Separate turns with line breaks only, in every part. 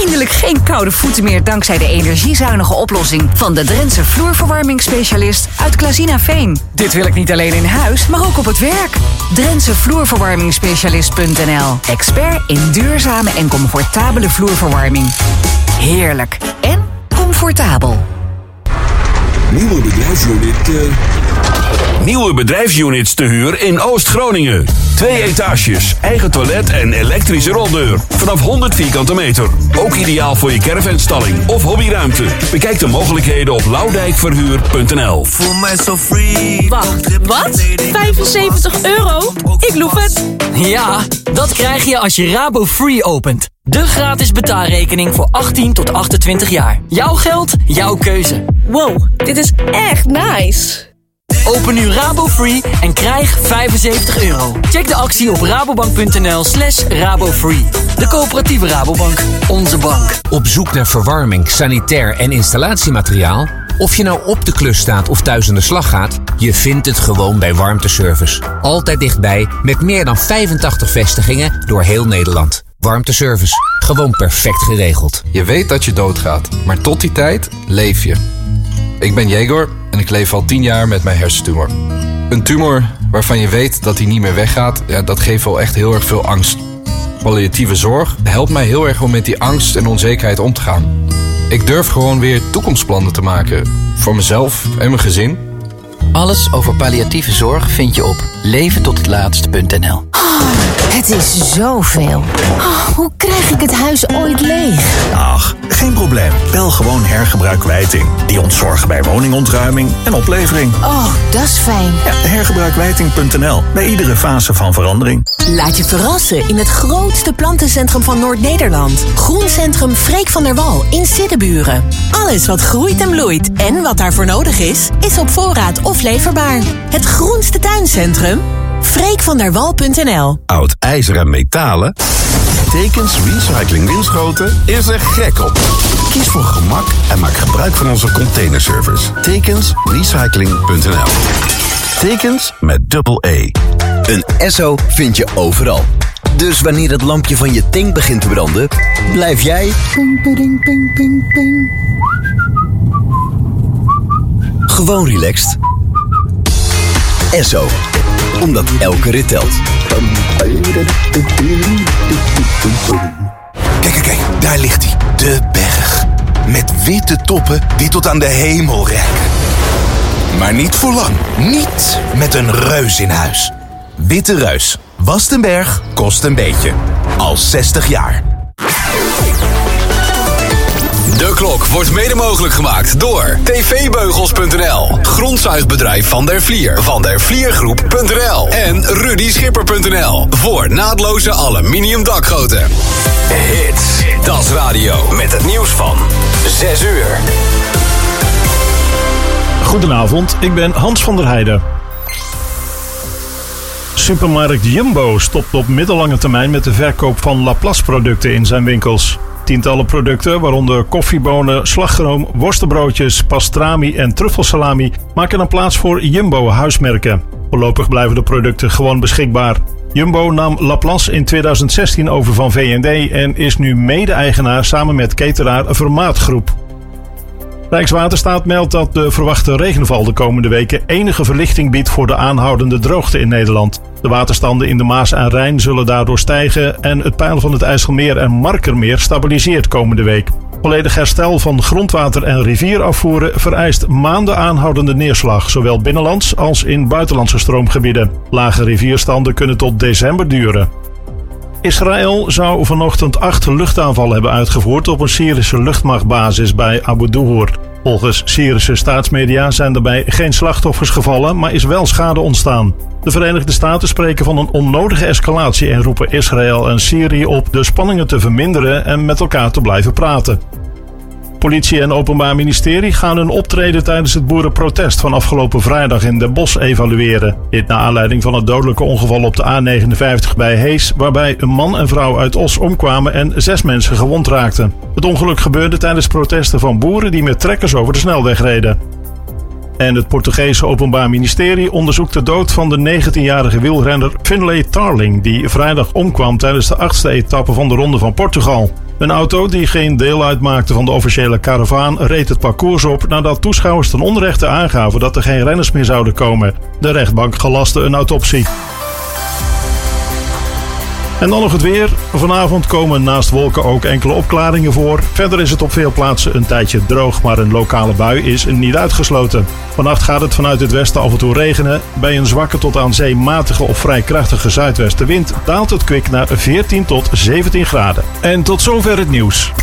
Eindelijk geen koude voeten meer dankzij de energiezuinige oplossing van de Drentse vloerverwarmingsspecialist uit Klazinaveen. Dit wil ik niet alleen in huis, maar ook op het werk. Drentse vloerverwarmingsspecialist.nl. Expert in duurzame en comfortabele vloerverwarming. Heerlijk en comfortabel.
Nieuwe bedrijfsunits te huur in Oost-Groningen. 2 etages, eigen toilet en elektrische roldeur. Vanaf 100 vierkante meter. Ook ideaal voor je caravanstalling of hobbyruimte. Bekijk de mogelijkheden op loudijkverhuur.nl.
Voel mij zo free.
Wacht, wat? €75? Ik loef het.
Ja, dat krijg je als je Rabo Free opent. De gratis betaalrekening voor 18 tot 28 jaar. Jouw geld, jouw keuze.
Wow, dit is echt nice.
Open nu Rabo Free en krijg €75. Check de actie op rabobank.nl/rabofree. De coöperatieve Rabobank. Onze bank.
Op zoek naar verwarming, sanitair en installatiemateriaal? Of je nou op de klus staat of thuis aan de slag gaat, je vindt het gewoon bij Warmteservice. Altijd dichtbij, met meer dan 85 vestigingen door heel Nederland. Warmteservice. Gewoon perfect geregeld.
Je weet dat je doodgaat, maar tot die tijd leef je. Ik ben Jegor en ik leef al 10 jaar met mijn hersentumor. Een tumor waarvan je weet dat hij niet meer weggaat, ja, dat geeft wel echt heel erg veel angst. Palliatieve zorg helpt mij heel erg om met die angst en onzekerheid om te gaan. Ik durf gewoon weer toekomstplannen te maken. Voor mezelf en mijn gezin.
Alles over palliatieve zorg vind je op leventothetlaatst.nl.
Het is zoveel. Hoe krijg ik het huis ooit leeg?
Ach, geen probleem. Bel gewoon Hergebruikwijting. Die ontzorgen bij woningontruiming en oplevering.
Oh, dat is fijn.
Ja, hergebruikwijting.nl. Bij iedere fase van verandering.
Laat je verrassen in het grootste plantencentrum van Noord-Nederland. Groencentrum Freek van der Wal in Siddeburen. Alles wat groeit en bloeit en wat daarvoor nodig is op voorraad of leverbaar. Het groenste tuincentrum? freekvanderwal.nl.
Oud ijzer en metalen? Tekens Recycling Winschoten is er gek op. Kies voor gemak en maak gebruik van onze containerservice. Tekensrecycling.nl. Tekens met dubbel E.
Een Esso vind je overal. Dus wanneer het lampje van je tank begint te branden, blijf jij gewoon relaxed. Esso. Omdat elke rit telt.
Kijk, daar ligt hij. De berg. Met witte toppen die tot aan de hemel reiken. Maar niet voor lang. Niet met een reus in huis. Witte Reus. Wast een berg, kost een beetje. Al 60 jaar.
De klok wordt mede mogelijk gemaakt door tvbeugels.nl, grondzuigbedrijf Van der Vlier, Van der Vliergroep.nl en rudyschipper.nl voor naadloze aluminium dakgoten. Hits, Das Radio met het nieuws van 6 uur.
Goedenavond, ik ben Hans van der Heijden. Supermarkt Jumbo stopt op middellange termijn met de verkoop van Laplace-producten in zijn winkels. Tientallen producten, waaronder koffiebonen, slagroom, worstenbroodjes, pastrami en truffelsalami, maken dan plaats voor Jumbo-huismerken. Voorlopig blijven de producten gewoon beschikbaar. Jumbo nam Laplace in 2016 over van V&D en is nu mede-eigenaar samen met cateraar Vermaatgroep. Rijkswaterstaat meldt dat de verwachte regenval de komende weken enige verlichting biedt voor de aanhoudende droogte in Nederland. De waterstanden in de Maas en Rijn zullen daardoor stijgen en het peil van het IJsselmeer en Markermeer stabiliseert komende week. Volledig herstel van grondwater- en rivierafvoeren vereist maanden aanhoudende neerslag, zowel binnenlands als in buitenlandse stroomgebieden. Lage rivierstanden kunnen tot december duren. Israël zou vanochtend 8 luchtaanvallen hebben uitgevoerd op een Syrische luchtmachtbasis bij Abu Duhur. Volgens Syrische staatsmedia zijn daarbij geen slachtoffers gevallen, maar is wel schade ontstaan. De Verenigde Staten spreken van een onnodige escalatie en roepen Israël en Syrië op de spanningen te verminderen en met elkaar te blijven praten. Politie en Openbaar Ministerie gaan hun optreden tijdens het boerenprotest van afgelopen vrijdag in Den Bosch evalueren. Dit naar aanleiding van het dodelijke ongeval op de A59 bij Hees, waarbij een man en vrouw uit Os omkwamen en 6 mensen gewond raakten. Het ongeluk gebeurde tijdens protesten van boeren die met trekkers over de snelweg reden. En het Portugese Openbaar Ministerie onderzoekt de dood van de 19-jarige wielrenner Finlay Tarling, die vrijdag omkwam tijdens de 8e etappe van de Ronde van Portugal. Een auto die geen deel uitmaakte van de officiële karavaan reed het parcours op nadat toeschouwers ten onrechte aangaven dat er geen renners meer zouden komen. De rechtbank gelastte een autopsie. En dan nog het weer. Vanavond komen naast wolken ook enkele opklaringen voor. Verder is het op veel plaatsen een tijdje droog, maar een lokale bui is niet uitgesloten. Vannacht gaat het vanuit het westen af en toe regenen. Bij een zwakke tot aan zee matige of vrij krachtige zuidwestenwind daalt het kwik naar 14 tot 17 graden. En tot zover het nieuws.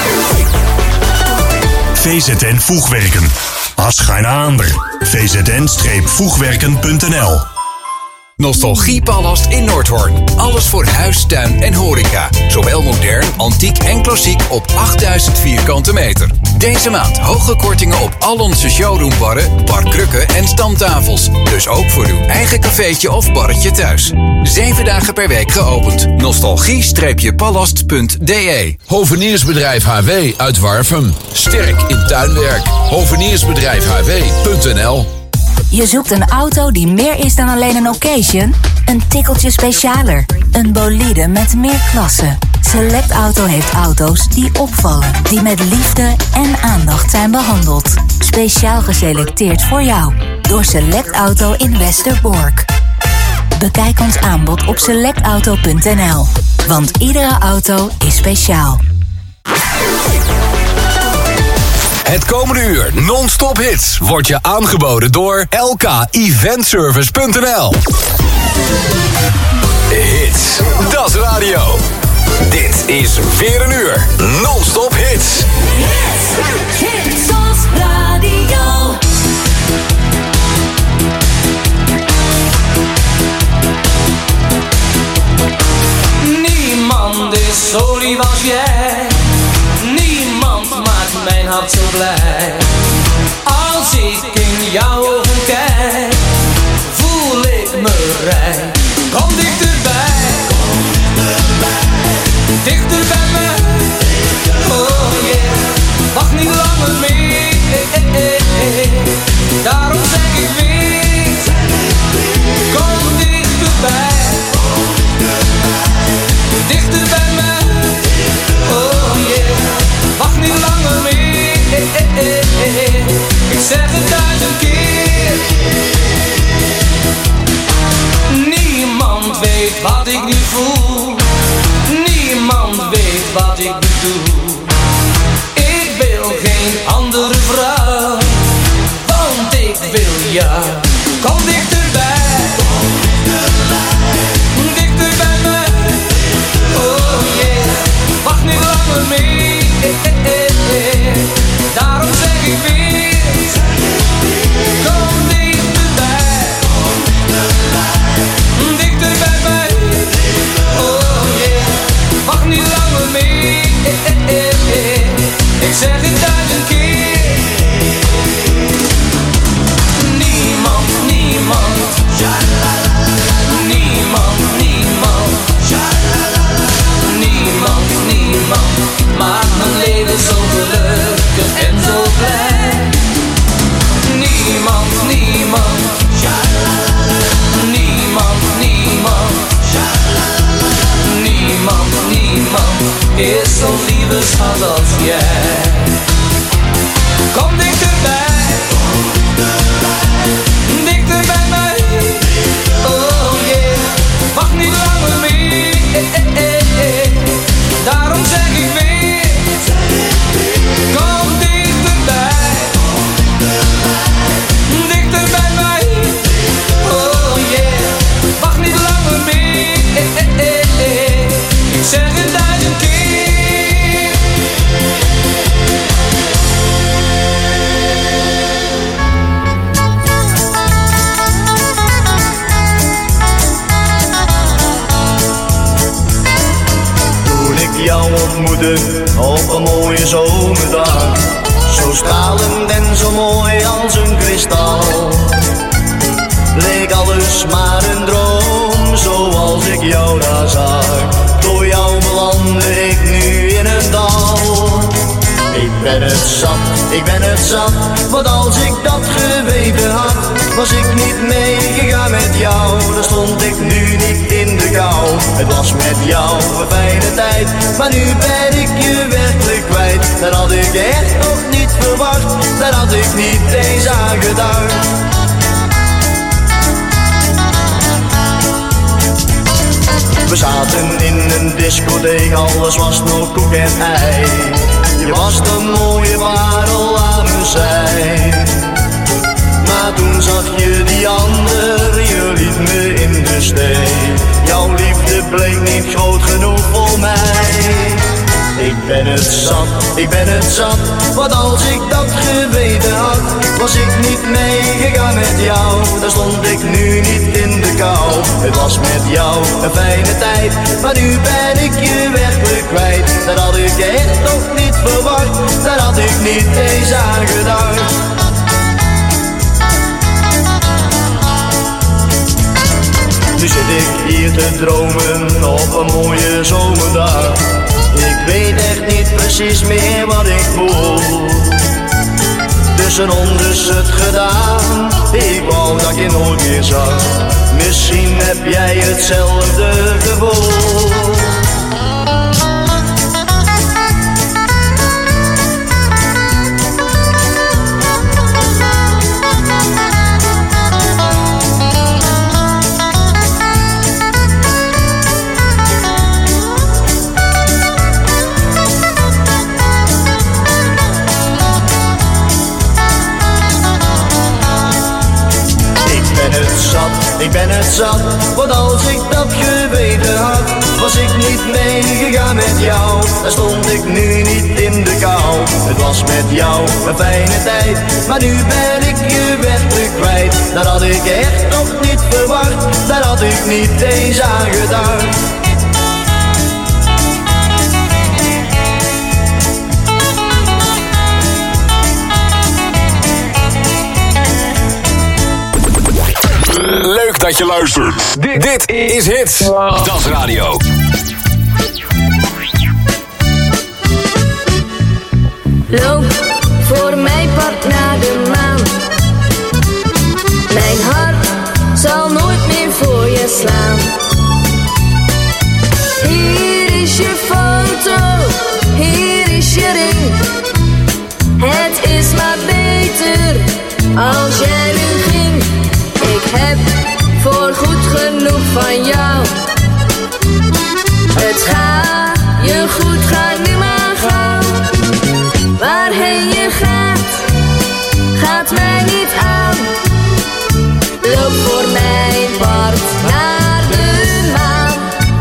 VZN Voegwerken. Als geen ander. VZN-voegwerken.nl.
Nostalgiepalast in Noordhoorn. Alles voor huis, tuin en horeca. Zowel modern, antiek en klassiek op 8000 vierkante meter. Deze maand hoge kortingen op al onze showroombarren, barkrukken en standtafels. Dus ook voor uw eigen cafeetje of barretje thuis. 7 dagen per week geopend. Nostalgie-palast.de.
Hoveniersbedrijf HW uit Warfum. Sterk in tuinwerk. Hoveniersbedrijf-hw.nl.
Je zoekt een auto die meer is dan alleen een occasion? Een tikkeltje specialer. Een bolide met meer klasse. Select Auto heeft auto's die opvallen. Die met liefde en aandacht zijn behandeld. Speciaal geselecteerd voor jou. Door Select Auto in Westerbork. Bekijk ons aanbod op selectauto.nl. Want iedere auto is speciaal.
Het komende uur non-stop hits wordt je aangeboden door lkeventservice.nl. Hits, dat is radio. Dit is weer een uur non-stop hits.
Hits als radio.
Niemand is zo lief als jij. Niemand maakt mijn hart zo blij. Als ik in jouw ogen kijk, voel ik me rijk. Kom dichterbij, dichter bij me. Oh yeah, wacht niet langer meer. Daarom zeg ik weer, kom dichterbij, dichter bij me. Oh yeah, wacht niet langer meer. Ik zeg het 1000 keer. Niemand weet wat ik nu voel. Niemand weet wat ik nu doe. Ik wil geen andere vrouw, want ik wil jou. Kom dichterbij, dichter bij me. Oh yeah, wacht niet langer meer. Daarom zeg ik weer, kom dichterbij, dichter bij mij. Oh yeah, wacht niet langer meer. Ik zeg het 1000 keer. Niemand, niemand, niemand, niemand, niemand, niemand maakt mijn leven zo gelukkig en zo blij. Niemand, niemand, niemand, niemand, niemand, niemand is zo'n lieve schat als jij. Kom dichterbij, dichter bij mij. Oh yeah, wacht niet langer meer. Daarom zeg ik weer, kom dichterbij, dichter bij mij. Oh yeah, wacht niet langer meer. Ik zeg het 1000 keer.
Toen ik jou ontmoette op een mooie zomerdag, zo stralend en zo mooi als een kristal, leek alles maar een droom zoals ik jou daar zag. Door jou belandde ik nu in een dal. Ik ben het zat, want als ik dat geweten had, Was ik niet meegegaan met jou, dan stond ik nu niet in de kou. Het was met jou een fijne tijd, maar nu ben ik je werkelijk kwijt. Dat had ik echt nog niet verwacht, dat had ik niet eens aangedacht. We zaten in een discotheek, alles was nog koek en ei. Je was de mooie parel aan mijn zij. Maar toen zag je die ander, je liet me in de steek. Jouw liefde bleek niet groot genoeg voor mij. Ik ben het zat, want als ik dat geweten had, was ik niet meegegaan met jou, dan stond ik nu niet in de kou. Het was met jou een fijne tijd, maar nu ben ik je werkelijk kwijt. Dat had ik echt nog niet verwacht, dat had ik niet eens aangedacht. Nu zit ik hier te dromen op een mooie zomerdag. Ik weet echt niet precies meer wat ik voel. Tussen ons is het gedaan, ik wou dat je nooit meer zag. Misschien heb jij hetzelfde gevoel. Ik ben het zat, want als ik dat geweten had, was ik niet meegegaan met jou, dan stond ik nu niet in de kou. Het was met jou een fijne tijd, maar nu ben ik je werkelijk kwijt. Dat had ik echt nog niet verwacht, dat had ik niet eens aangedacht.
Leuk dat je luistert. Dit is Hits. Das Radio.
Loop voor mij pad naar de maan. Mijn hart zal nooit meer voor je slaan. Hier is je foto, hier is je ring. Het is maar beter als jij nu ging. Ik heb voorgoed genoeg van jou. Het gaat je goed, ga nu maar gaan. Waarheen je gaat, gaat mij niet aan. Loop voor mijn part naar de maan.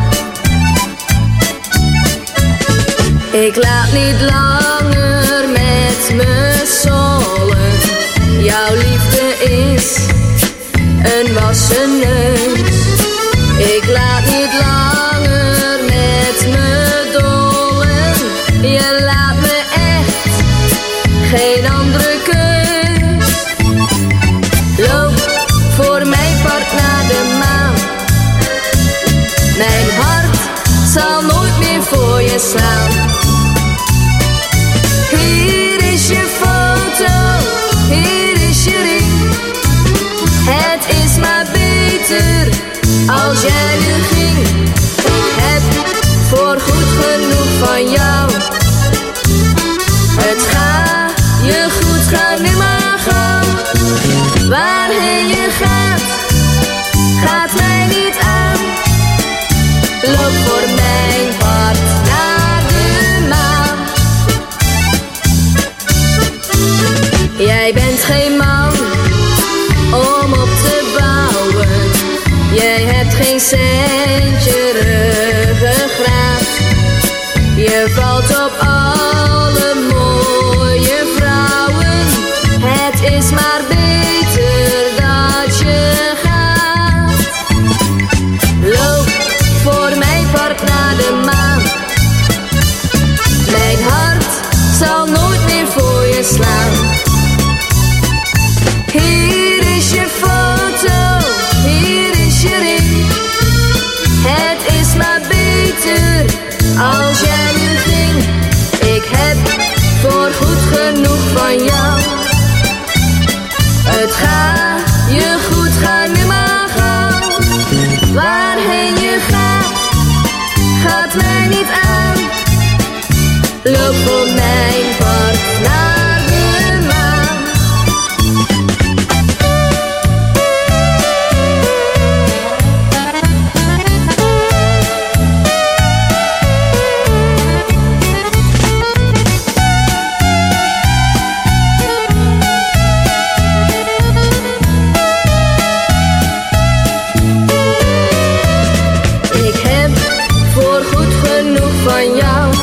Ik laat niet langer met me zollen. Jouw liefde is een wassen neus. Ik laat niet langer met me dollen. Je laat me echt geen andere keus. Loop voor mijn part naar de maan. Mijn hart zal nooit meer voor je slaan. Hier is je foto, hier is je ring. Het is maar beter als jij nu ging. Ik heb voorgoed genoeg van jou. Het gaat je goed, ga nu maar gaan. Waarheen je gaat, gaat mij niet aan. Loop voor mijn part naar de maan. Jij bent geen man om op te bouwen. Jij hebt geen centje ruggengraat. Je valt op alle mooie vrouwen. Het is maar beter dat je gaat. Loop voor mijn part naar de maan. Mijn hart zal nooit meer voor je slaan. Hier is je foto, hier is je ring. Het is maar beter als jij nu ging. Ik heb voorgoed genoeg van jou. Het gaat je goed, ga nu maar gaan. Waarheen je gaat, gaat mij niet aan. Loop voor mijn part naar de maan. Ik heb voorgoed genoeg van jou.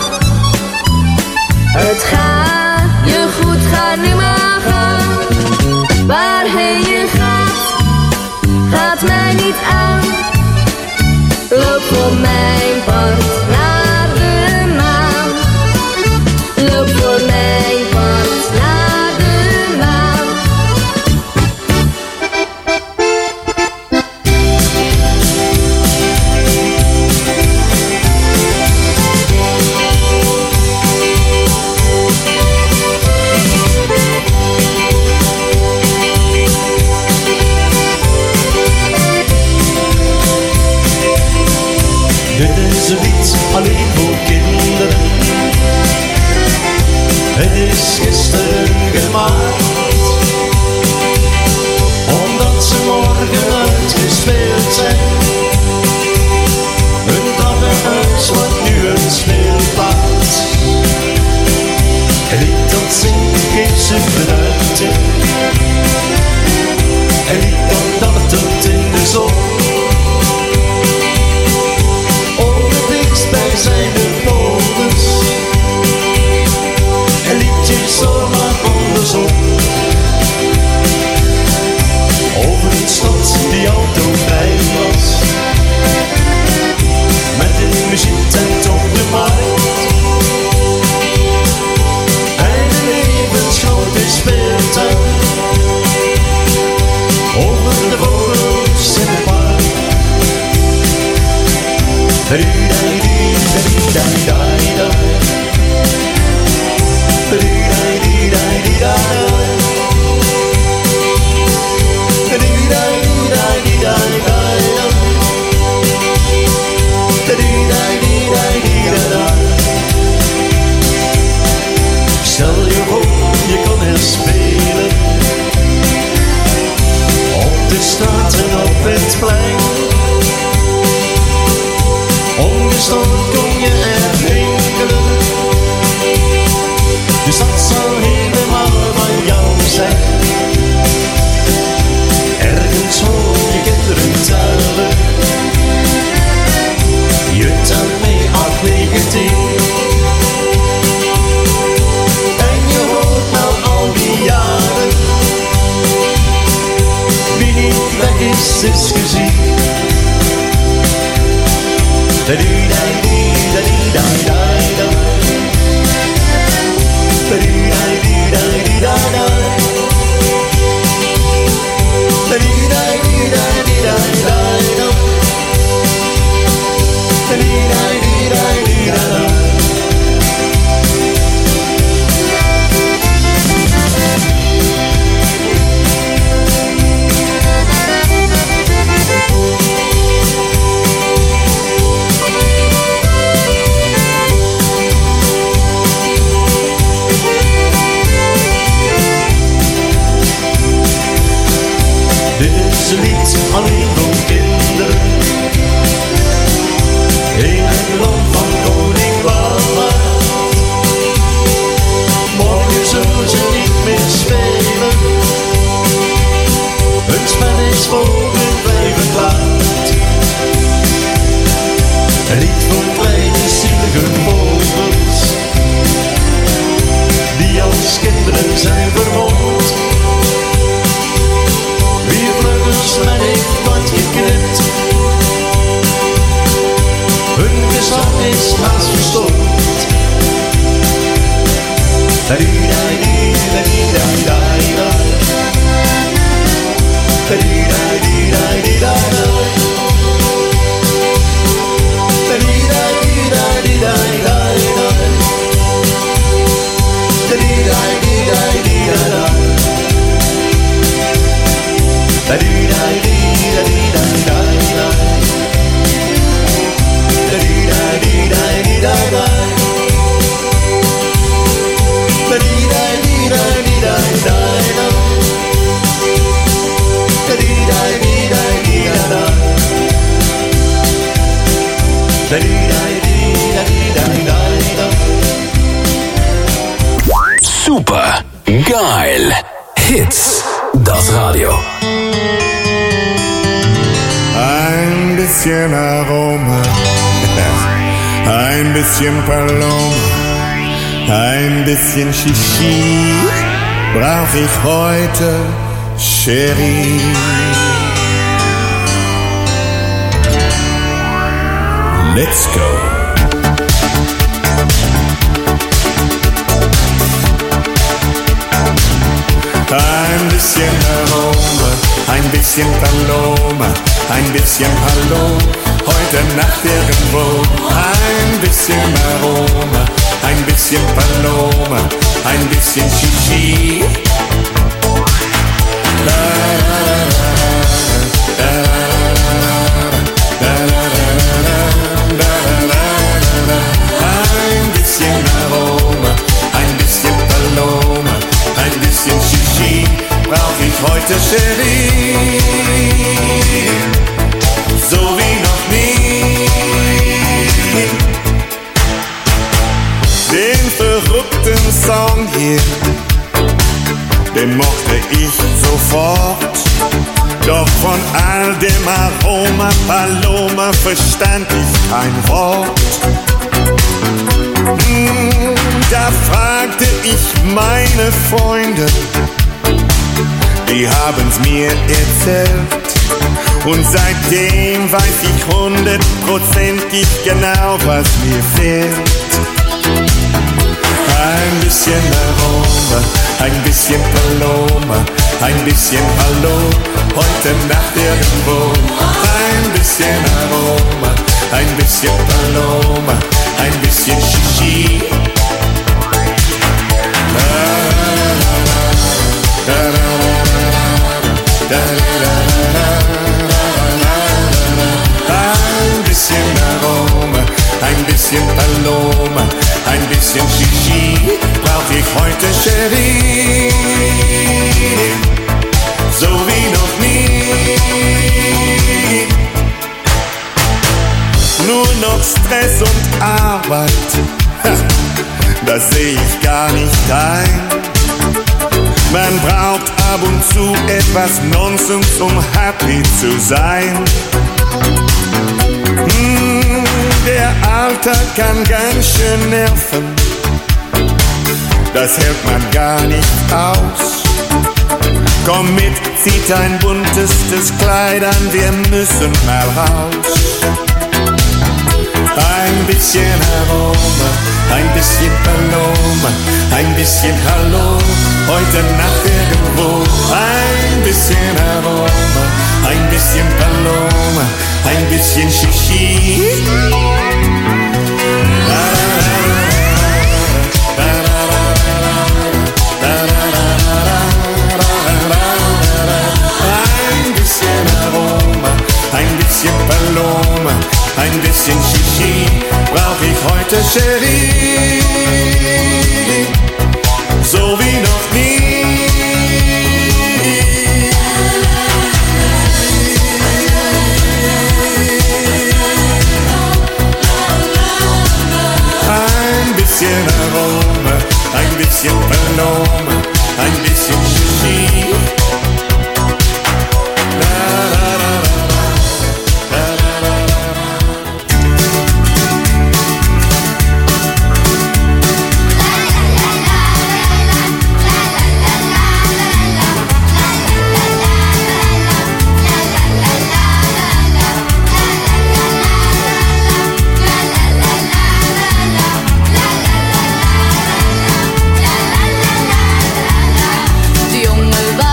Het gaat je goed, ga nu maar gaan. Waarheen je gaat, gaat mij niet aan. Loop voor mijn part naar de maan. Loop voor mijn part naar de maan.
Dit is een lied alleen voor kinderen. Het is gisteren gemaakt, omdat ze morgen uitgespeeld zijn. Hun trappenhuis wordt nu een speelplaats. Een lied dat zingt geeft ze benuiting. Een lied dat dartelt in de zon. Bij zijn de polders en liedjes zomaar andersom. Over een stad die autovrij was, met een muziektent op de markt. En een levensgrote speeltuin, over de vogels in het park. Stel je voor, je kan er spelen op de straten, op het plein. Ongestoord kon je er winkelen. De stad zal helemaal van jou zijn. Ergens hoor je kinderen tellen. Je telt mee 8, 9, 10. En je hoort na al die jaren, wie niet weg is gezien. Dit is een lied alleen voor kinderen. In het land van koning Wallace. Morgen zullen ze niet meer spelen. Hun spel is voor hun leven klaard. Een lied voor kleine zielige vogels, die als kinderen zijn verwond. Wie vleugels met heeft wat geknipt. Hun gezang is haast verstoord. That
Super geil. Hits, das Radio.
Ein bisschen Aroma, ein bisschen Paloma, ein bisschen Shishi, brauch ich heute, Chérie. Let's go. Ein bisschen Aroma, ein bisschen Paloma, ein bisschen Hallo, heute Nacht irgendwo. Ein bisschen Aroma, ein bisschen Paloma, ein bisschen Shishi. Ein bisschen Aroma, ein bisschen Paloma, ein bisschen Shishi, brauch ich heute, Chérie, so wie noch nie. Den verrückten Song hier, den mochte ich sofort, doch von all dem Aroma Paloma verstand ich kein Wort. Da fragte ich meine Freunde, die haben's mir erzählt, und seitdem weiß ich 100%ig genau, was mir fehlt. Ein bisschen Aroma, ein bisschen Paloma, ein bisschen Hallo, heute Nacht irgendwo. Ein bisschen Aroma, ein bisschen Paloma, ein bisschen Shishi. Ein bisschen Aroma, ein bisschen Paloma, ein bisschen Shishi, brauch ich heute, Chérie, so wie noch nie. Nur noch Stress und Arbeit, das seh ich gar nicht ein. Man braucht ab und zu etwas Nonsens, um happy zu sein. Der Alltag kann ganz schön nerven, das hält man gar nicht aus. Komm mit, zieh dein buntestes Kleid an, wir müssen mal raus. Ein bisschen Aroma, ein bisschen Paloma, ein bisschen Hallo, heute Nacht irgendwo. Ein bisschen Aroma, ein bisschen Paloma, ein bisschen Shishi. Ein bisschen Aroma, ein bisschen Paloma, ein bisschen Shishi, brauch ich heute, Chérie, so wie noch nie. Ein bisschen Aroma, ein bisschen Paloma, ein bisschen Shishi.
De jongen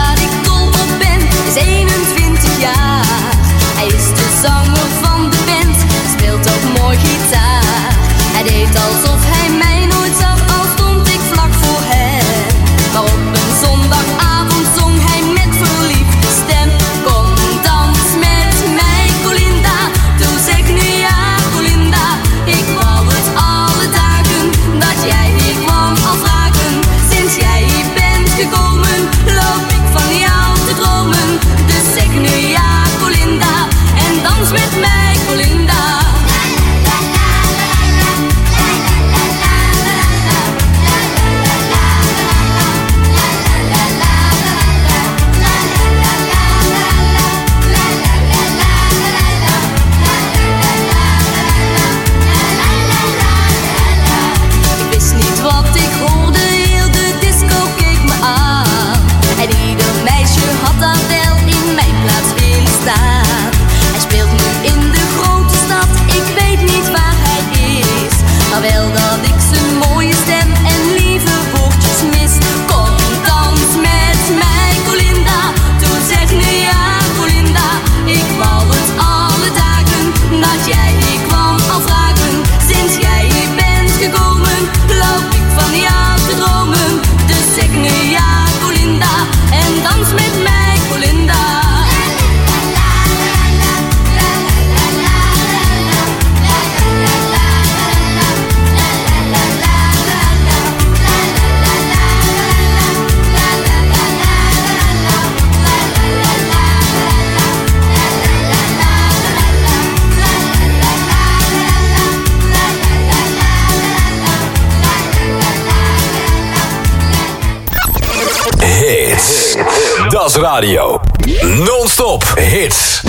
hits. Das Radio. Non-stop hits.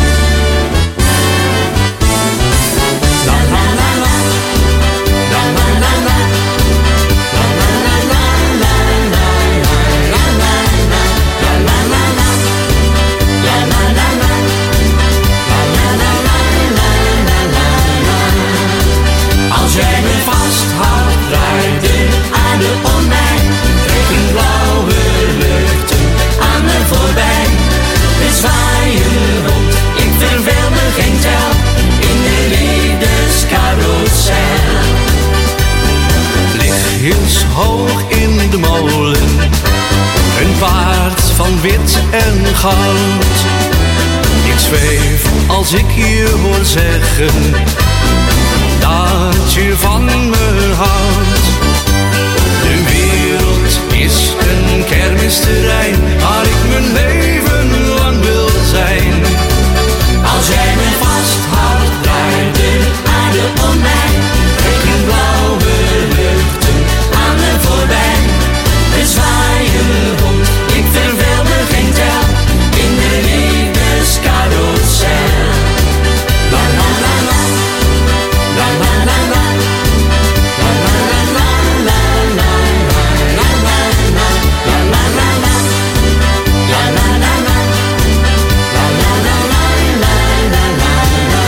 Als jij me vasthoudt, draait de aarde om mij. Trekken blauwe luchten aan me voorbij. We zwaaien rond, ik verveel me geen tel. In de liefdescarousel.
Lichtjes hoog in de molen. Een paard van wit en goud. Ik zweef als ik je hoor zeggen dat je van me houdt. De wereld is een kermisterrein waar ik mijn leven lang wil zijn.
Als jij me vasthoudt, draait de aarde om mij. Trekken blauwe luchten aan me voorbij. We zwaaien rond, ik verveel me geen tel. In de liefdescarousel. La la la la. La la la la. La la la la la la la la la la la la. La la la la. La la la la la la la.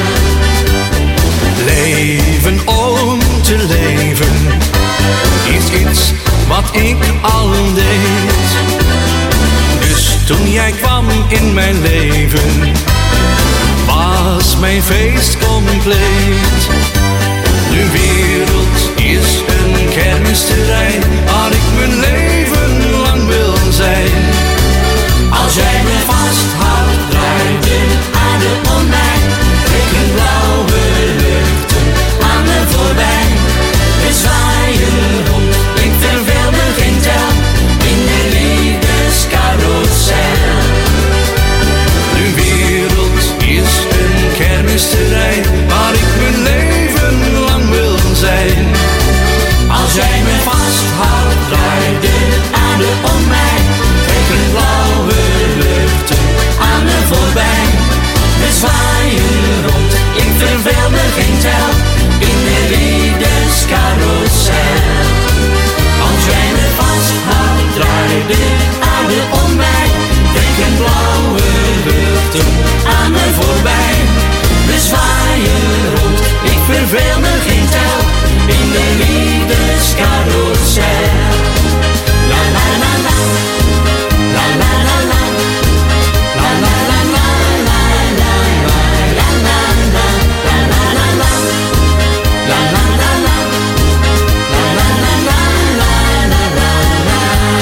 Leven om te leven is iets wat ik al deed. Dus toen jij kwam in mijn leven was mijn feest compleet. De wereld is een kermisterrein waar ik mijn leven lang wil zijn.
Als jij me vasthoudt, draait de aarde om mij. Trekken blauwe luchten aan me voorbij. We zwaaien rond, ik verveel me geen tel. In de liefdescarousel.
De wereld is een kermisterrein waar ik mijn leven lang wil zijn.
Als jij me vasthoudt, draait de aarde om mij. Trekken blauwe luchten aan me voorbij. We zwaaien rond, ik verveel me geen tel. In de liefdescarousel. Als jij me vasthoudt, draait de aarde om mij. Trekken blauwe luchten aan me voorbij. We zwaaien rond, ik verveel me geen tel. In de liefdescarousel. La la la la. La la la la. La la la la la la la la la la la la la la. La la la la. La la la la la la la la.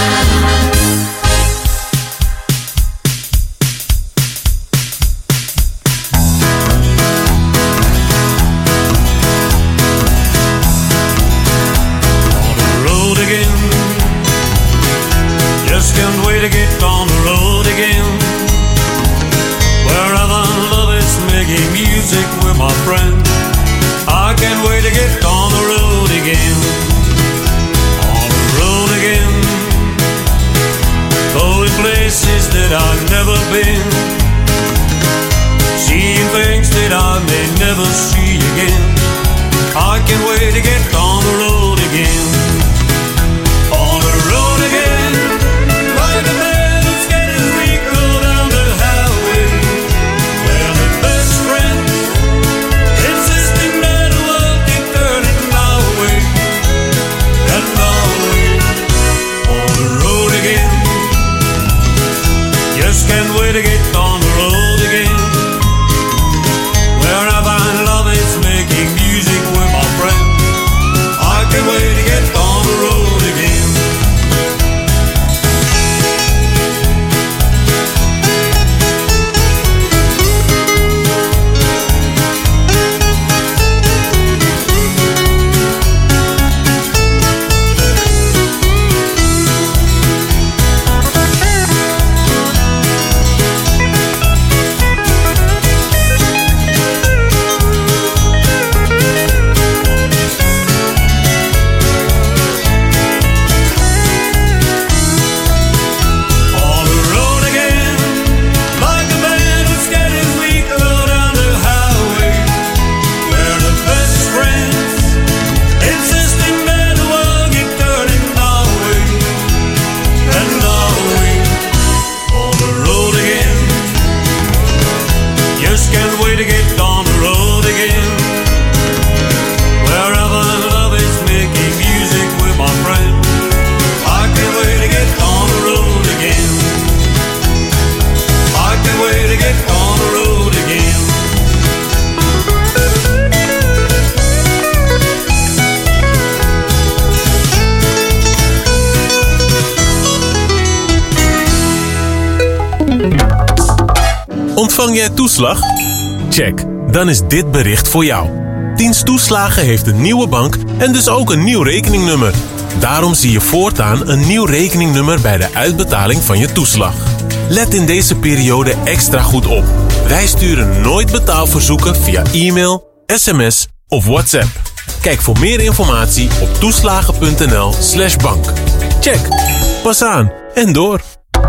Road again. Just can't wait to get on the road again. Wherever love is making music with my friend. I can't wait to get on the road again. On the road again. Going places that I've never been. Seeing things that I may never see again. I can't wait to get on the road again. On the road again. Like a man who's getting wrinkle down the highway. Where the best friend insisting that the world keep turning my way. And my way. On the road again. Just can't wait to get on the road again. Where I find love is making music with my friend. I can't wait to get on the road again.
Ontvang jij toeslag? Check, dan is dit bericht voor jou. Dienst Toeslagen heeft een nieuwe bank en dus ook een nieuw rekeningnummer. Daarom zie je voortaan een nieuw rekeningnummer bij de uitbetaling van je toeslag. Let in deze periode extra goed op. Wij sturen nooit betaalverzoeken via e-mail, sms of WhatsApp. Kijk voor meer informatie op toeslagen.nl/bank. Check, pas aan en door.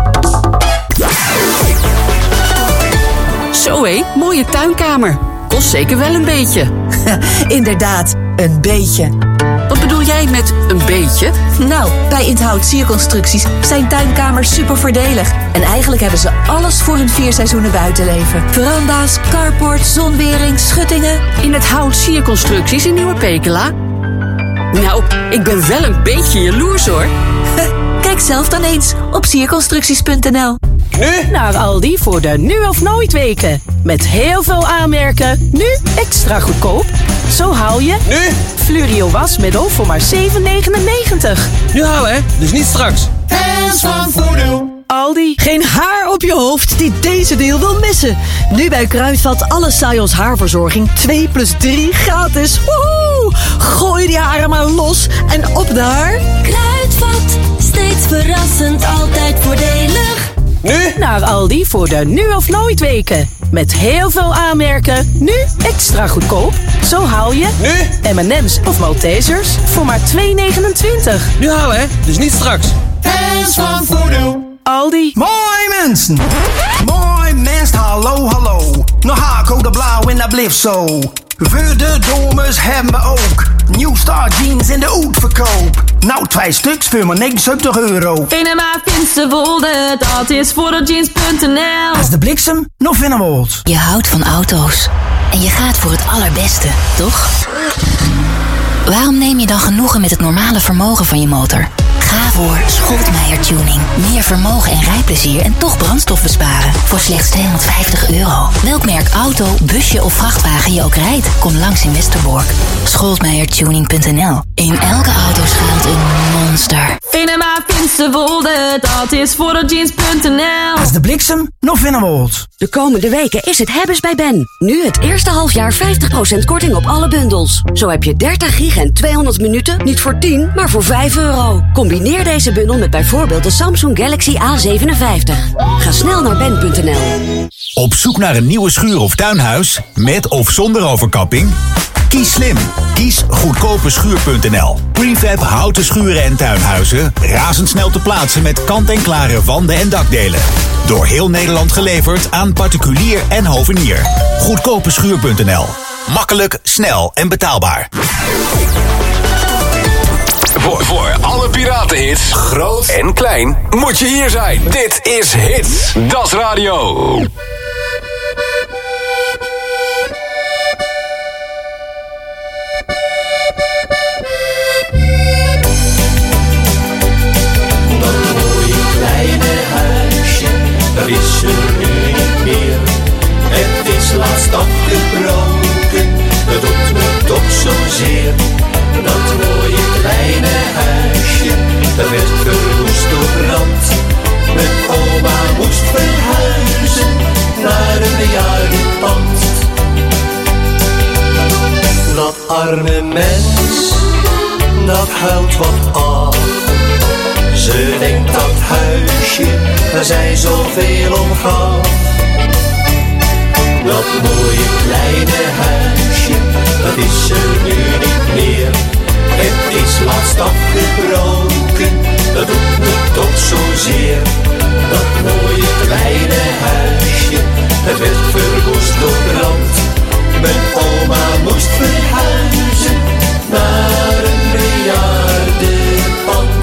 Zo hé, mooie tuinkamer. Kost zeker wel een beetje.
Inderdaad, een beetje.
Wat bedoel jij met een beetje?
Nou, bij Inhoud Sierconstructies zijn tuinkamers super voordelig. En eigenlijk hebben ze alles voor hun 4 seizoenen buitenleven. Veranda's, carport, zonwering, schuttingen.
In het Hout Sierconstructies in Nieuwe Pekela? Nou, ik ben wel een beetje jaloers hoor.
Kijk zelf dan eens op sierconstructies.nl.
Nu naar Aldi voor de nu of nooit weken. Met heel veel aanmerken, nu extra goedkoop. Zo haal je nu Flurio wasmiddel voor maar €7,99.
Nu halen hè, dus niet straks.
Hands van Voordeel.
Aldi.
Geen haar op je hoofd die deze deal wil missen. Nu bij Kruidvat alle Science haarverzorging 2+3 gratis. Woehoe! Gooi die haren maar los en op naar
Kruidvat, steeds verrassend, altijd voordelig.
Nu naar Aldi voor de nu of nooit weken. Met heel veel aanmerken, nu extra goedkoop. Zo haal je nu M&M's of Maltesers voor maar €2,29.
Nu halen hè, dus niet straks.
Hands van Voordeel.
Aldi.
Mooi mensen! Mooi mensen, hallo, hallo. Nog haarcode blauw en dat blijft zo. We de domers hebben we ook. New Star jeans in de oetverkoop. Nou, 2 stuks voor maar €79.
Venema Finsterwolde, dat is voor de jeans.nl.
Als de bliksem nog Vennewold.
Je houdt van auto's. En je gaat voor het allerbeste, toch? Waarom neem je dan genoegen met het normale vermogen van je motor? Ga voor Scholtmeijer Tuning. Meer vermogen en rijplezier en toch brandstof besparen. Voor slechts €250. Welk merk auto, busje of vrachtwagen je ook rijdt, kom langs in Westerbork. Scholtmeiertuning.nl. In elke auto schuilt een monster.
Venema Finsterwolde, dat is voor de jeans.nl.
Als de bliksem nog Vennewold.
De komende weken is het hebbes bij Ben. Nu het eerste halfjaar 50% korting op alle bundels. Zo heb je 30 gig en 200 minuten niet voor 10, maar voor €5. Combineer deze bundel met bijvoorbeeld de Samsung Galaxy A57. Ga snel naar ben.nl.
Op zoek naar een nieuwe schuur of tuinhuis? Met of zonder overkapping? Kies slim. Kies goedkopeschuur.nl. Prefab houten schuren en tuinhuizen. Razendsnel te plaatsen met kant-en-klare wanden en dakdelen. Door heel Nederland geleverd aan particulier en hovenier. Goedkopeschuur.nl. Makkelijk, snel en betaalbaar.
Voor alle piratenhits, groot en klein, moet je hier zijn. Dit is Hits, Das Radio.
Dat mooie kleine huisje, dat is er nu niet meer. Het is laatst afgebroken, dat doet me toch zozeer. Dat mooie kleine huisje, dat werd verwoest door brand. Mijn oma moest verhuizen naar een bejaardenpand. Dat arme mens, dat huilt wat af. Ze denkt dat huisje, waar zij zoveel om gaf. Dat mooie kleine huisje, dat is er nu niet meer. Het is laatst afgebroken, dat doet me toch zozeer. Dat mooie kleine huisje, het werd verwoest door brand. Mijn oma moest verhuizen naar een bejaardenpand.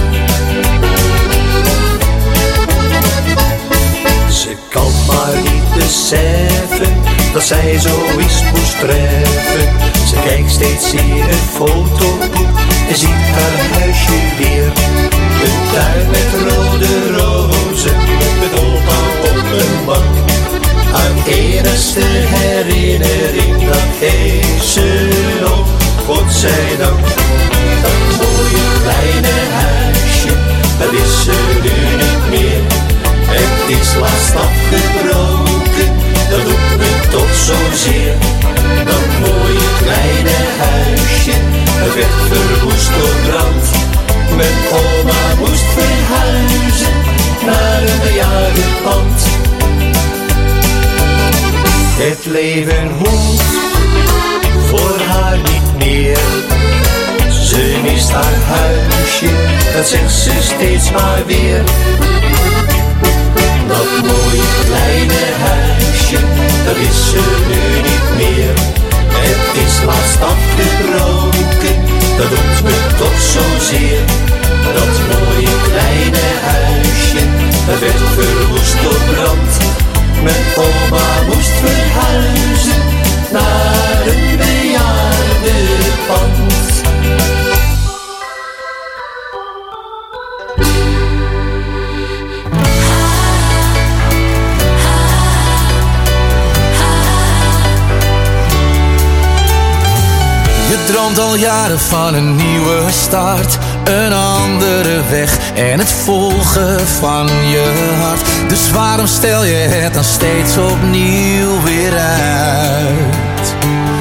Ze kan maar niet beseffen dat zij zoiets moest treffen. Ze kijkt steeds in een fotoboek en ziet haar huisje weer. Een tuin met rode rozen, met opa op een bank. Haar enigste herinnering, dat heeft ze nog, godzijdank. Dat mooie kleine huisje, dat is er nu niet meer. Het is laatst afgebroken,
zozeer. Dat mooie kleine huisje, het werd verwoest door brand. Mijn oma moest verhuizen naar een bejaardenpand. Het leven hoeft voor haar niet meer. Ze mist haar huisje, dat zegt ze steeds maar weer. Dat mooie kleine huisje, dat is ze nu niet meer. Het is laatst afgebroken, dat doet me toch zozeer. Dat mooie kleine huisje, dat werd verwoest door brand. Mijn oma moest verhuizen naar een bejaardenpand.
Je droomt al jaren van een nieuwe start, een andere weg en het volgen van je hart. Dus waarom stel je het dan steeds opnieuw weer uit?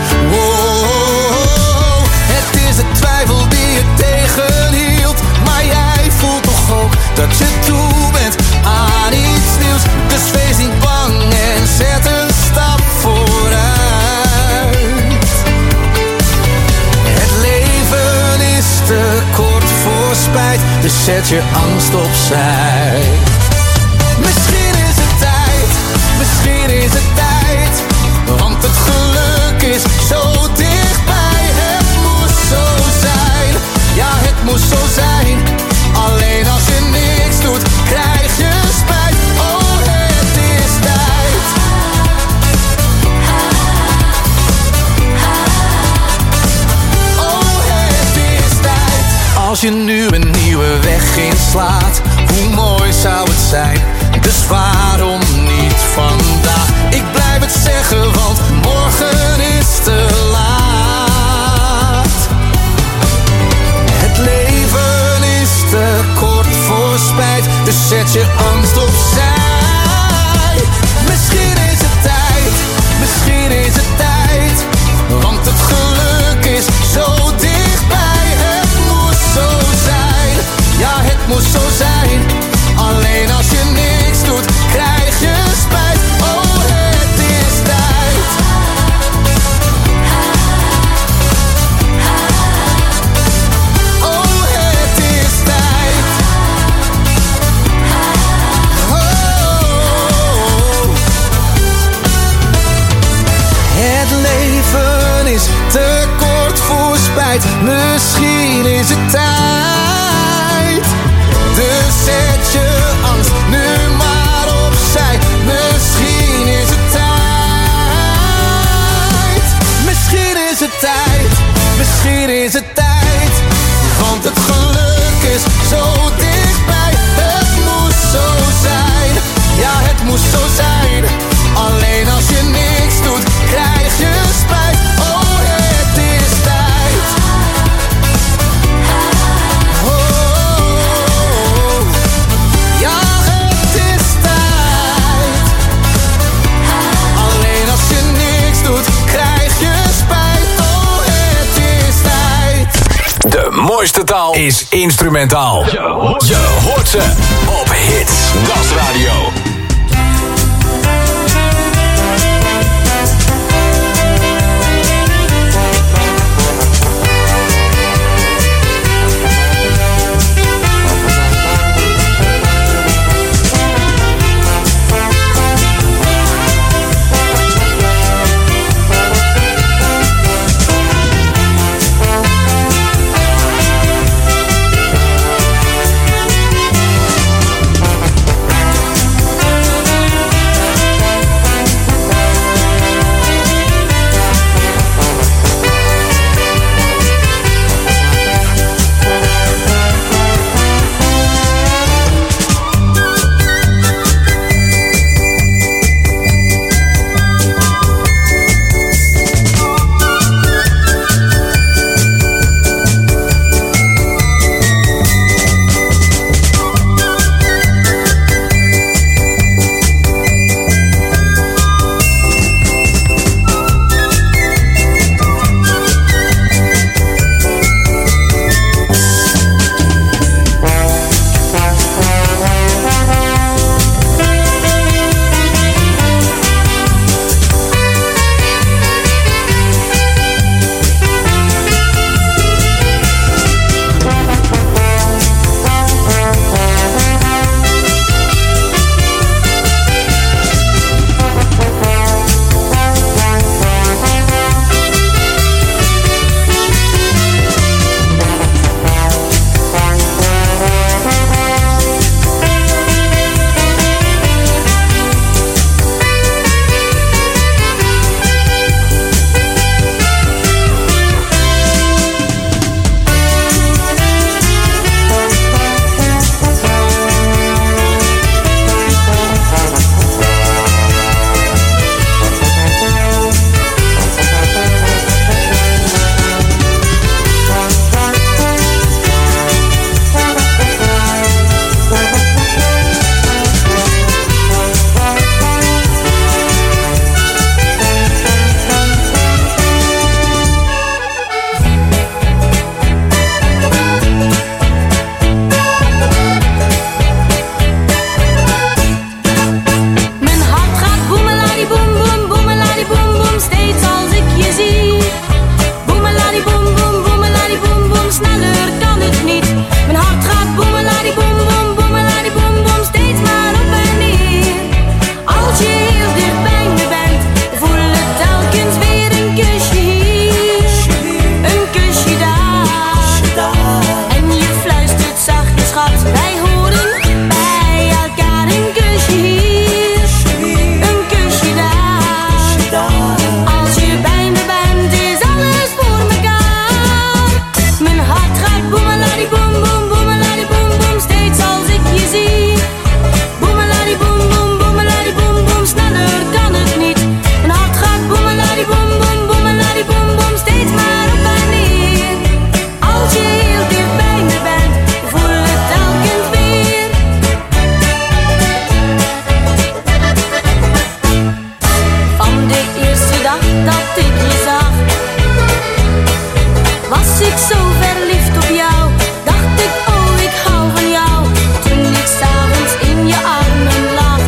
Wow, het is de twijfel die je tegenhield, maar jij voelt toch ook dat je toe bent aan iets nieuws. Dus wees niet bang en zet een stap vooruit. Te kort voor spijt, dus zet je angst opzij. Misschien is het tijd, misschien is het tijd, want het geluk is zo dichtbij. Het moest zo zijn, ja het moest zo zijn. Alleen als je niks doet, krijg je spijt. Oh, het is tijd. Als je nu een nieuwe weg inslaat, hoe mooi zou het zijn? Dus waarom niet vandaag? Ik blijf het zeggen, want morgen is te laat. Het leven is te kort voor spijt, dus zet je angst opzij. Misschien is het tijd, misschien is het tijd, want het geluk is zo dichtbij. Zo zijn, ja het moest zo zijn. Alleen als je niks doet, krijg je spijt. Oh, het is tijd. Oh, het is tijd. Oh. Het leven is te kort voor spijt. Misschien is het tijd. Dus zet je angst nu maar opzij. Misschien is het tijd. Misschien is het tijd. Misschien is het tijd. Want het geluk is zo dichtbij. Het moest zo zijn. Ja, het moest zo zijn. Alleen als je niks doet, krijg je spijt. Oh, het is tijd.
De mooiste taal is instrumentaal. Je hoort ze op Hits Gasradio.
schat, wij horen bij elkaar. Een kusje hier, een kusje daar. Als je bij me bent, is alles voor mekaar. Mijn hart gaat boemeladi boem boem, boemeladi boem boem, steeds als ik je zie. Boemeladi boem boem, boemeladi boem boem, sneller kan het niet. Mijn hart gaat boemeladi boem boem, boemeladi boem boem, steeds maar op en neer. Als je heel dicht bij me bent, voel het telkens weer. Van de eerste dag dat ik je zag, was ik zo verliefd op jou. Dacht ik, oh ik hou van jou. Toen ik 's avonds in je armen lag,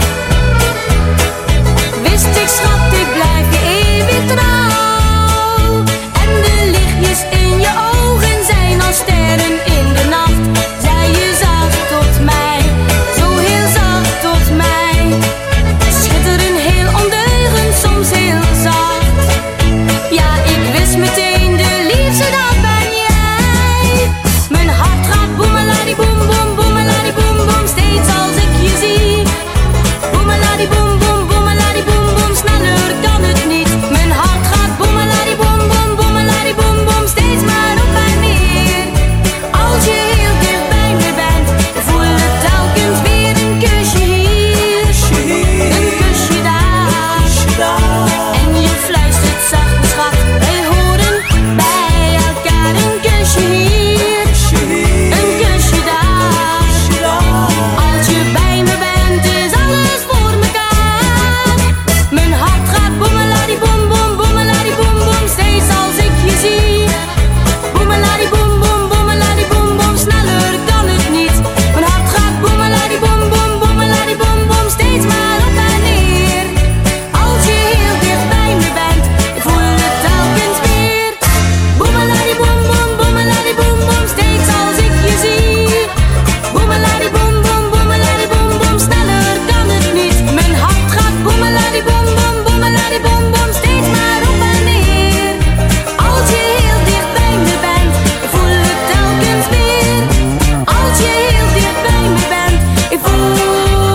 wist ik schat, ik blijf je eeuwig trouw. En de lichtjes in je ogen zijn als sterren in de nacht. Zij je zacht tot mij, zo heel zacht tot mij. Schitteren heel ondeugend, soms heel zacht. Ja, ik wist meteen, de liefste dat ben jij. Mijn hart gaat boemeladi boem boem, boemeladi boem boem, steeds als ik je zie. Boemeladi boem boem, boemeladi boem boem, sneller kan het niet. Mijn hart gaat boemeladi boem boem, boemeladi boem boem, steeds maar op en neer. Als je heel dicht bij me bent, voel het telkens weer. Een kusje hier, een kusje daar. En je fluistert zacht, schat, wij horen bij elkaar. Een kusje hier, een kusje daar. Als je bij me bent, is alles voor mekaar. Mijn hart gaat boemeladi boem boem, boemeladi boem boem, steeds als ik je zie. Boemeladi boem boem, boemeladi boem boem, sneller kan het niet. Mijn hart gaat boemeladi boem boem, boemeladi boem boem, steeds maar op en neer. Als je heel dicht bij me bent, ik voel het telkens weer. Boemeladi boem boem, boemeladi boem boem, steeds als ik je zie. Boemeladi boem boem, boemeladi boem boem, sneller kan het niet. Mijn hart gaat boemeladi boem boem, boemeladi boem boem, steeds maar op en neer. Als je heel dicht bij me bent, ik voel het telkens weer. Als je heel dicht bij me bent, ik voel het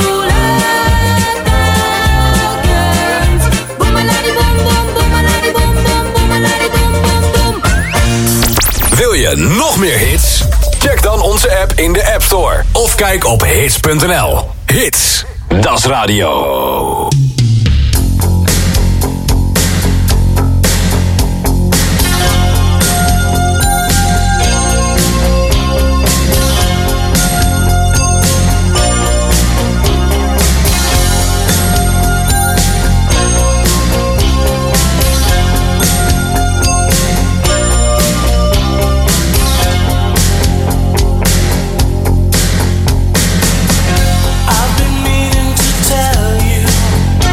telkens. Boemeladi boem boem, boemeladi boem boem, boemeladi boem boem boem.
Wil je nog meer hits? Check dan onze app in de App Store. Of kijk op hits.nl. Hits, das radio.
I've been meaning to tell you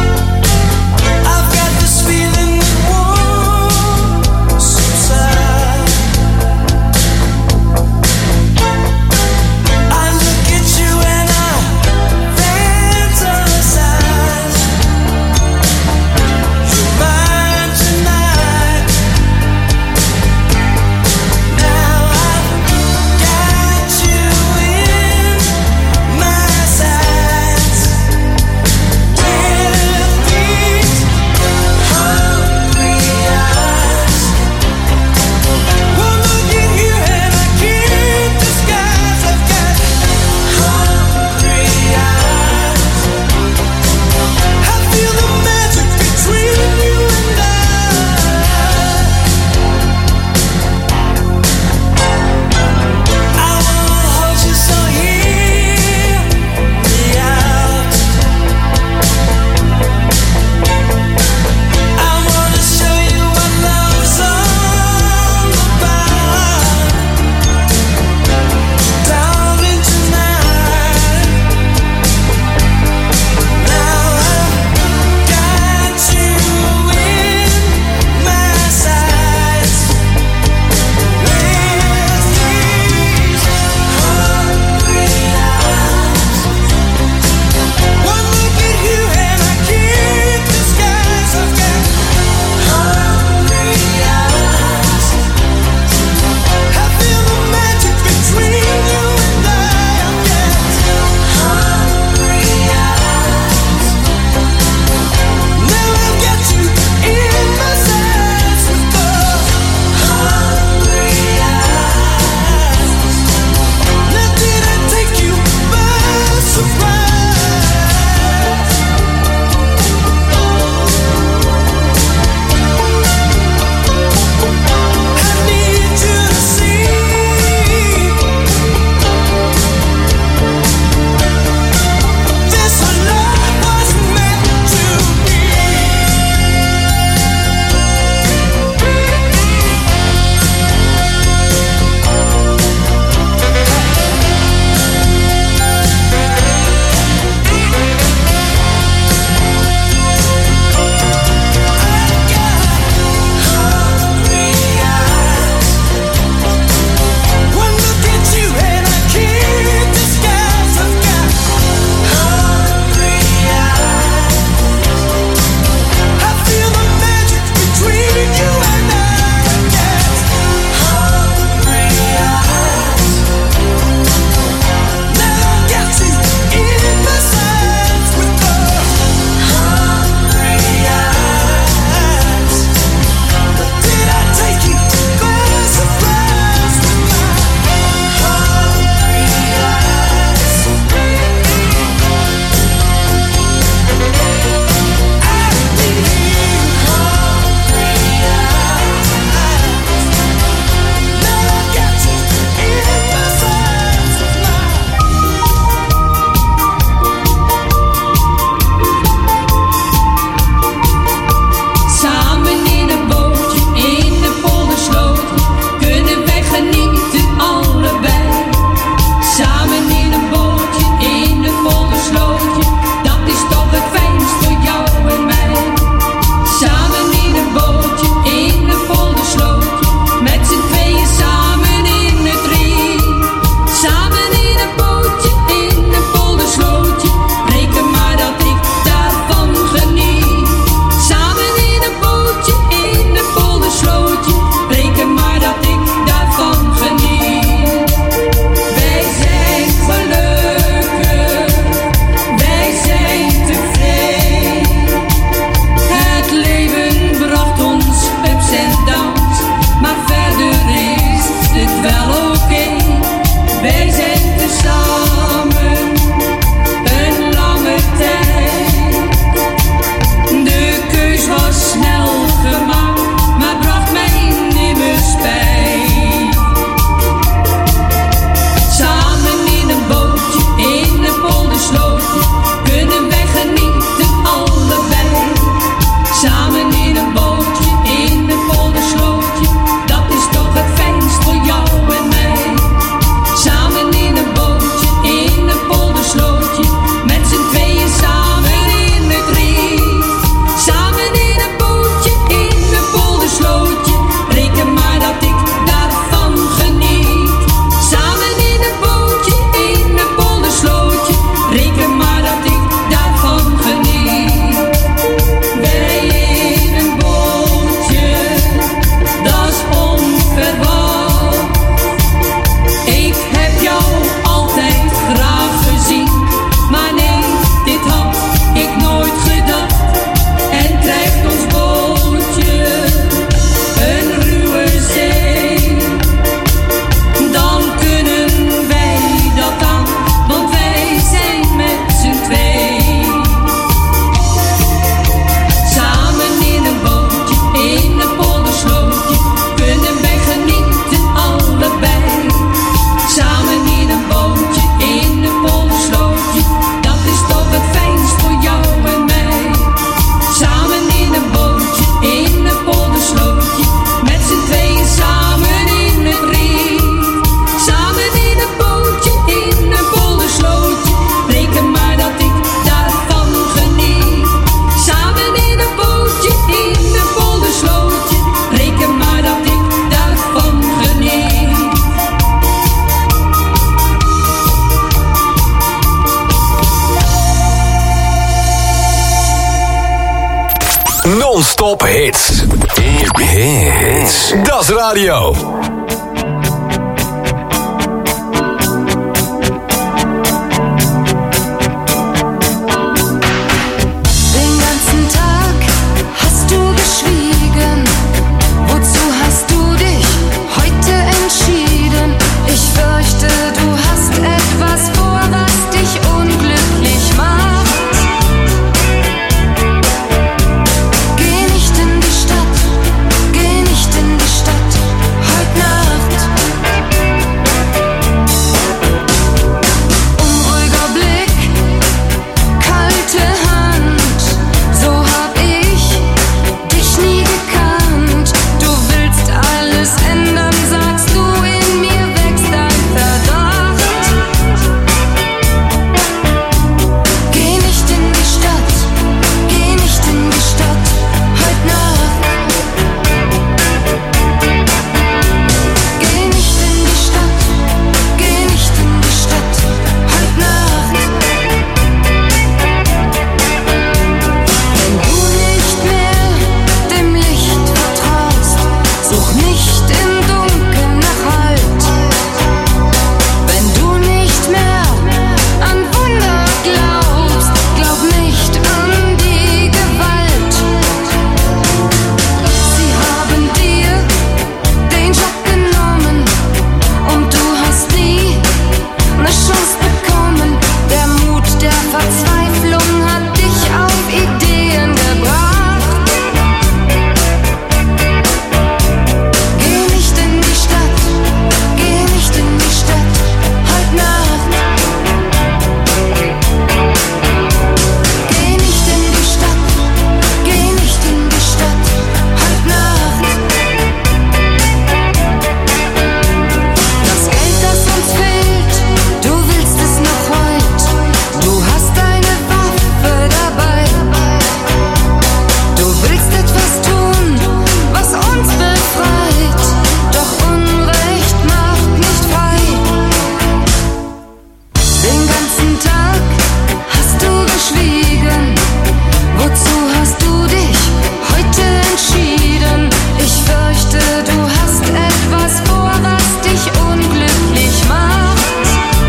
Non-stop hits. Dat is radio.
Den ganzen Tag hast du geschwiegen. Wozu hast du dich heute entschieden? Ich fürchte, du hast etwas vor, was dich unglücklich macht. Geh nicht in die Stadt, geh nicht in die Stadt, heute Nacht. Unruhiger Blick, kalte Hand, so hab ich dich nie gekannt. Du willst alles ändern, sagst du, in mir wächst ein Verdacht. Geh nicht in die Stadt, geh nicht in die Stadt, heute Nacht. Geh nicht in die Stadt, geh nicht in die Stadt, heute Nacht. Wenn du nicht mehr dem Licht vertraust, such nicht im Dunkeln nach Halt. Wenn du nicht mehr an Wunder glaubst, glaub nicht an die Gewalt. Sie haben dir den Job genommen und du hast nie eine Chance bekommen. Der Mut der Verzweiflung hat dich auf Ideen gebracht. Geh nicht in die Stadt, geh nicht in die Stadt, heute Nacht. Geh nicht in die Stadt, geh nicht in die Stadt, heute Nacht. Das Geld, das uns fehlt, du willst es noch heut. Du hast eine Waffe dabei. Du willst etwas tun, was uns befreit. Doch Unrecht macht nicht frei. Den ganzen Tag hast du geschwiegen. Wozu hast du dich heute entschieden? Ich fürchte, du hast etwas vor, was dich unglücklich macht.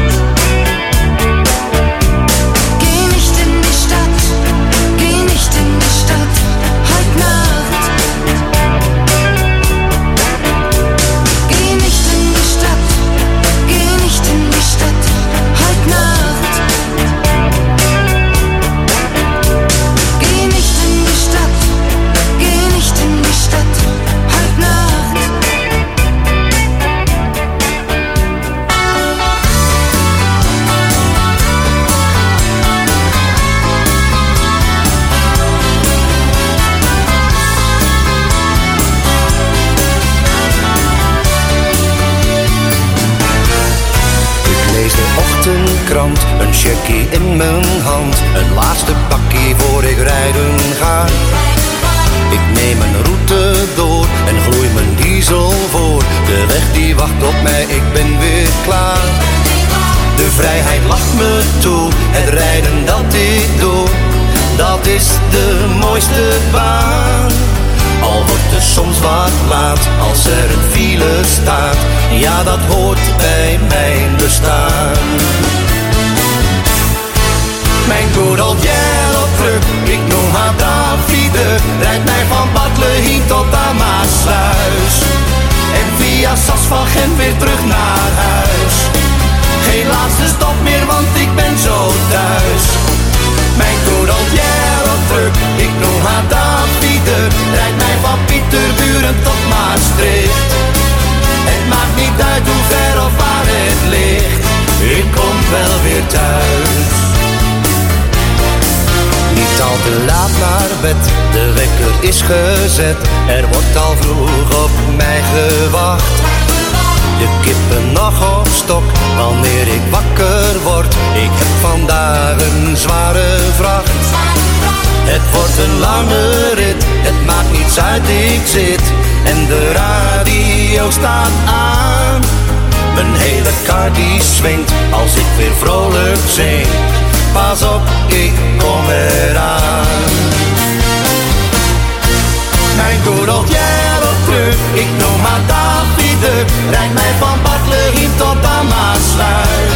Geh nicht in die Stadt, geh nicht in die Stadt, heute Nacht. Geh nicht in die Stadt, geh nicht in die Stadt, heute Nacht. Geh nicht in die Stadt, geh nicht in die Stadt, heute Nacht.
Ik lees de ochtendkrant, een checkie in mijn hand. Een laatste pakkie voor ik rijden ga. Ik neem een route door en gloei mijn diesel voor. De weg die wacht op mij, ik ben weer klaar. De vrijheid lacht me toe, het rijden dat ik doe. Dat is de mooiste baan. Al wordt het soms wat laat, als er een file staat. Ja, dat hoort bij mijn bestaan. Mijn good old yellow truck, ik noem haar Davide. Rijdt mij van Badlehiem tot aan Maasluis. En via Sas van Gent weer terug naar huis. Geen laatste stop meer, want ik ben zo thuis. Mijn good old yellow truck, ik noem haar Davide. Rijdt mij van Pieterburen tot Maastricht. Het maakt niet uit hoe ver of waar het ligt. Ik kom wel weer thuis. Niet al te laat naar bed, de wekker is gezet. Er wordt al vroeg op mij gewacht. De kippen nog op stok, wanneer ik wakker word. Ik heb vandaag een zware vracht. Het wordt een lange rit, het maakt niets uit, ik zit. En de radio staat aan. Mijn hele kar die swingt, als ik weer vrolijk zing. Pas op, ik kom eraan.
Ik noem maar Davide, rijd mij van Bartleheim tot Amersfoort.